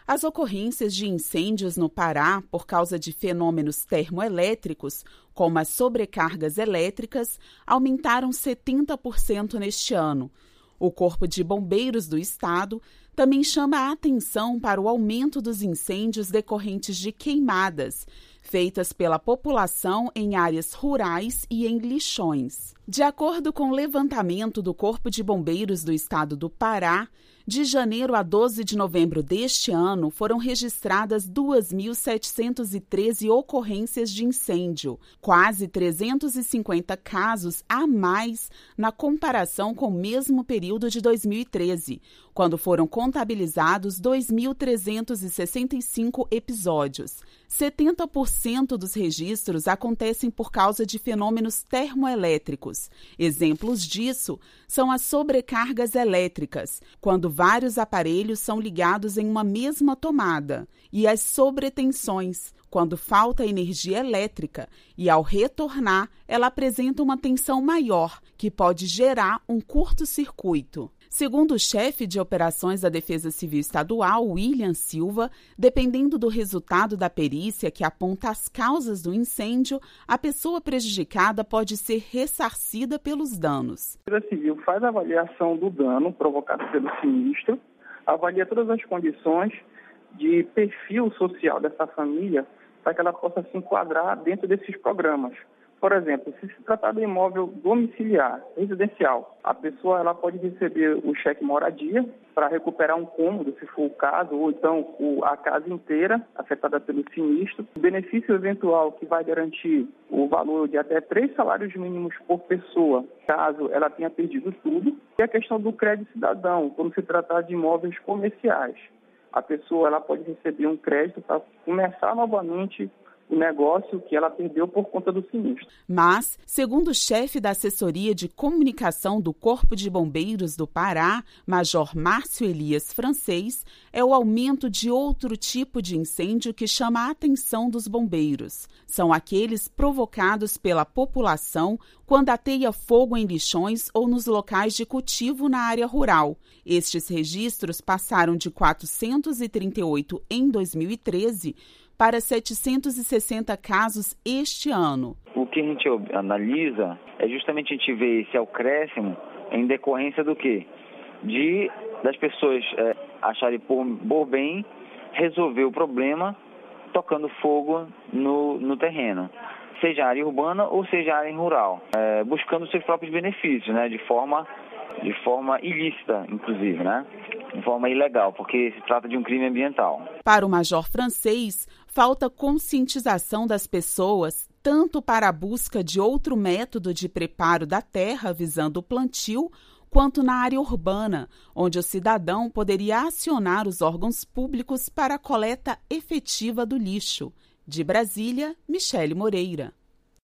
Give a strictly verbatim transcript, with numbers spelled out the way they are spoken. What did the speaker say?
As ocorrências de incêndios no Pará por causa de fenômenos termoelétricos, como as sobrecargas elétricas, aumentaram setenta por cento neste ano. O Corpo de Bombeiros do Estado também chama a atenção para o aumento dos incêndios decorrentes de queimadas, feitas pela população em áreas rurais e em lixões. De acordo com o levantamento do Corpo de Bombeiros do Estado do Pará, de janeiro a doze de novembro deste ano, foram registradas duas mil setecentas e treze ocorrências de incêndio, quase trezentos e cinquenta casos a mais na comparação com o mesmo período de dois mil e treze, quando foram contabilizados dois mil trezentos e sessenta e cinco episódios. setenta por cento dos registros acontecem por causa de fenômenos termoelétricos. Exemplos disso são as sobrecargas elétricas, quando vários aparelhos são ligados em uma mesma tomada, e as sobretensões, quando falta energia elétrica e, ao retornar, ela apresenta uma tensão maior, que pode gerar um curto-circuito. Segundo o chefe de operações da Defesa Civil Estadual, William Silva, dependendo do resultado da perícia que aponta as causas do incêndio, a pessoa prejudicada pode ser ressarcida pelos danos. A Defesa Civil faz a avaliação do dano provocado pelo sinistro, avalia todas as condições de perfil social dessa família para que ela possa se enquadrar dentro desses programas. Por exemplo, se se tratar de imóvel domiciliar, residencial, a pessoa ela pode receber o cheque moradia para recuperar um cômodo, se for o caso, ou então a casa inteira afetada pelo sinistro. O benefício eventual que vai garantir o valor de até três salários mínimos por pessoa, caso ela tenha perdido tudo. E a questão do crédito cidadão, quando se tratar de imóveis comerciais. A pessoa ela pode receber um crédito para começar novamente o negócio que ela perdeu por conta do sinistro. Mas, segundo o chefe da assessoria de comunicação do Corpo de Bombeiros do Pará, Major Márcio Elias Francês, é o aumento de outro tipo de incêndio que chama a atenção dos bombeiros. São aqueles provocados pela população quando ateia fogo em lixões ou nos locais de cultivo na área rural. Estes registros passaram de quatrocentos e trinta e oito em dois mil e treze para setecentos e sessenta casos este ano. O que a gente analisa é justamente a gente ver esse acréscimo em decorrência do quê? De das pessoas é, acharem por, por bem resolver o problema tocando fogo no, no terreno, seja área urbana ou seja área rural, é, buscando seus próprios benefícios, né, de forma, de forma ilícita, inclusive, né? De forma ilegal, porque se trata de um crime ambiental. Para o Major Francês, falta conscientização das pessoas, tanto para a busca de outro método de preparo da terra visando o plantio, quanto na área urbana, onde o cidadão poderia acionar os órgãos públicos para a coleta efetiva do lixo. De Brasília, Michele Moreira.